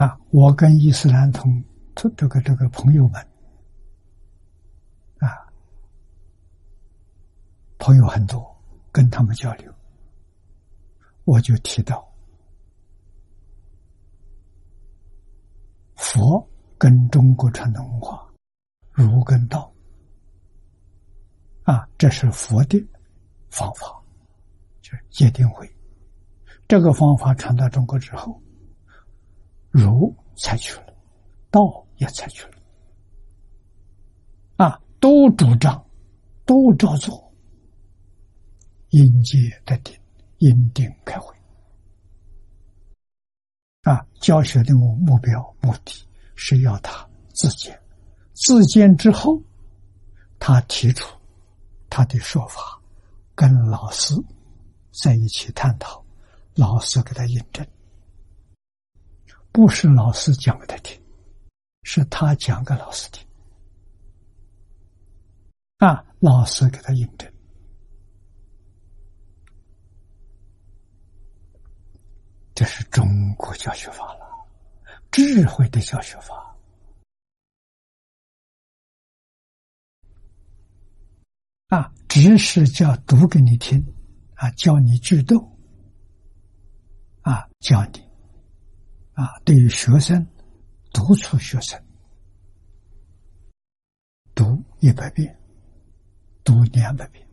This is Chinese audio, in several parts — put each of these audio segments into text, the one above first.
我跟伊斯兰这个朋友们啊，朋友很多，跟他们交流，我就提到佛跟中国传统文化儒跟道这是佛的方法，就是戒定慧。这个方法传到中国之后，儒采取了，道也采取了，都主张，都照做，因戒得定，因定开慧。教学的目标目的是要他自见，自见之后，他提出他的说法，跟老师在一起探讨，老师给他印证，不是老师讲给他听，是他讲给老师听，老师给他印证。这是中国教学法了，智慧的教学法。只是叫读给你听，教你句读，教你，对于学生，督促学生读100遍，读200遍，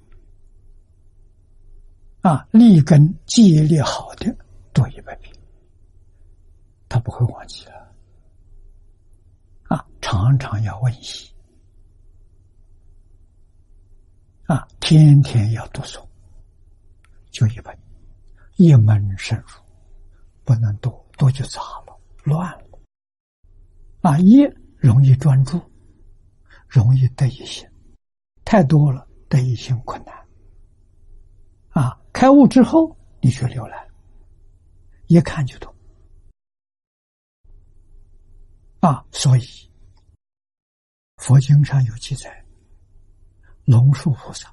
立根记忆力好的读100遍，他不会忘记了，常常要温习，天天要读诵，就1本，一门深入，不能多，多就杂了，乱了。一容易专注，容易得一心，太多了得一心困难。开悟之后你去浏览，一看就懂。所以佛经上有记载，龙树菩萨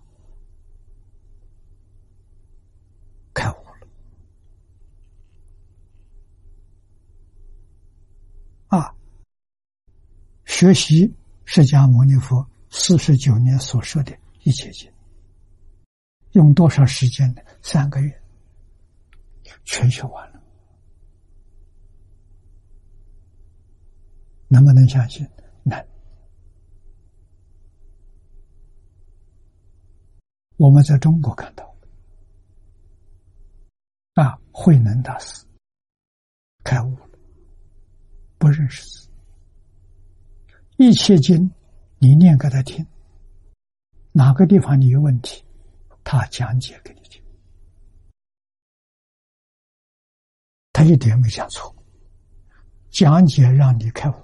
开悟了，学习释迦牟尼佛49年所说的一切经，用多少时间呢？3个月全学完了。能不能相信？能。我们在中国看到慧能大师开悟了，不认识字，一切经你念给他听，哪个地方你有问题，他讲解给你听，他一点没讲错，讲解让你开悟，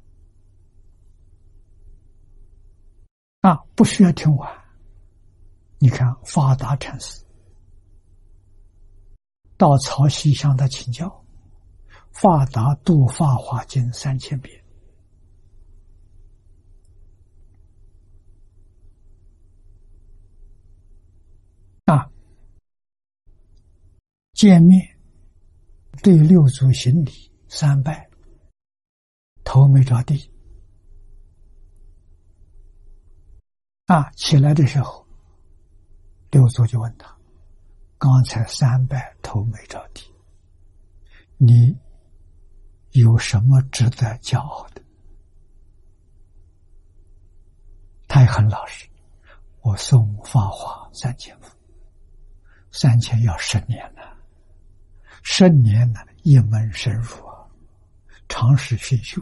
不需要听完。你看法达禅师到曹溪向他请教，法达读法华经3000遍，见面对6祖行礼3拜，头没着地，起来的时候6祖就问他，刚才3拜头没着地，你有什么值得骄傲的？他也很老实，我诵法华3000部，3000要10年了，10年了，一门深入长时熏修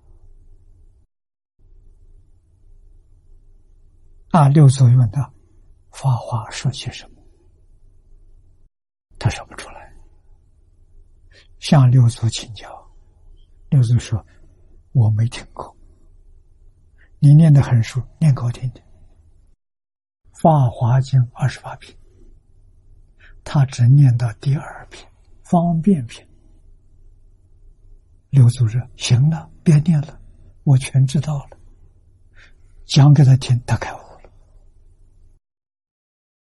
6祖问他法华说些什么，他说不出来，向6祖请教，6祖说我没听过，你念得很熟，念给我听听。法华经28篇，他只念到第2篇方便篇。6祖说行了，别念了，我全知道了，讲给他听，他开悟了，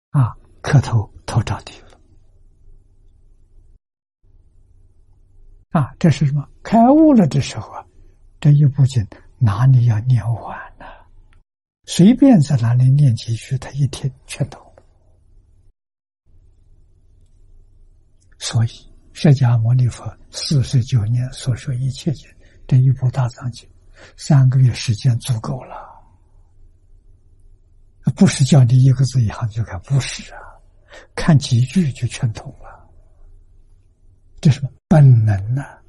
磕头着地了， 啊，这是什么？开悟了的时候啊，这一部经哪里要念完呢？随便在哪里念几句，他一听全懂。所以释迦牟尼佛49年所说一切经，这一部大藏经，3个月时间足够了。不是叫你一个字一行就看，不是啊，看几句就全通了。这是什么本能啊？